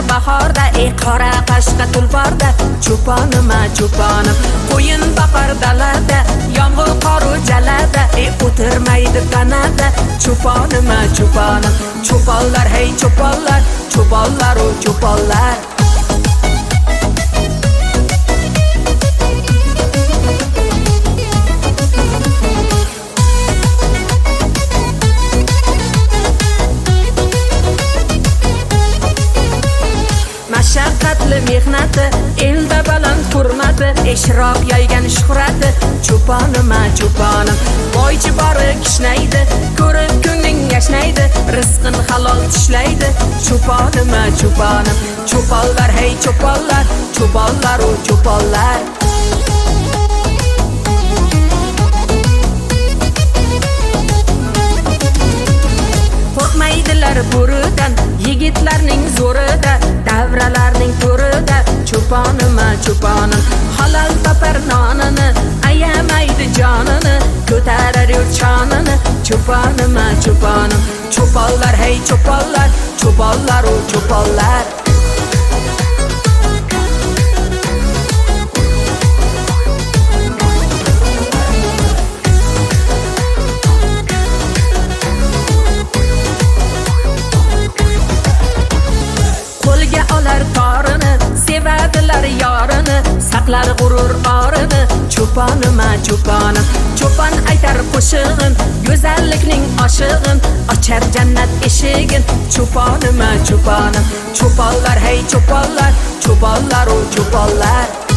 bahorda qora qashqa tulporda cho'ponima cho'ponim qo'yin boqar dalada yomg'ir qoru jalada o'tirmaydi tanada cho'ponima cho'ponim cho'ponlar hey cho'ponlar cho'ponlar o cho'ponlar mashaqqatli mehnati elda baland hurmati ishroq yaygan shuhrati cho'ponima cho'ponim boychi bori kishnaydi ko'rib ko'ngling yashnaydi rizqin halol tishlaydi cho'ponima cho'ponim cho'ponlar hey cho'ponlar cho'ponlar o cho'ponlar qo'rqmaydilar bo'ridan yigitlarning zo'rida davralarning to'rida cho'ponima cho'ponim halol topar nonini ayamaydi jonini ko'tarar yurt shonini cho'ponima cho'ponim cho'ponlar hey cho'ponlar cho'ponlar o cho'ponlar sevadilar yorini saqlar g'urur orini cho'ponima cho'ponim cho'pon aytar qo'shig'in go'zallikning oshig'in ochar jannat eshigin cho'ponima cho'ponim cho'ponlar hey cho'ponlar cho'ponlar o cho'ponlar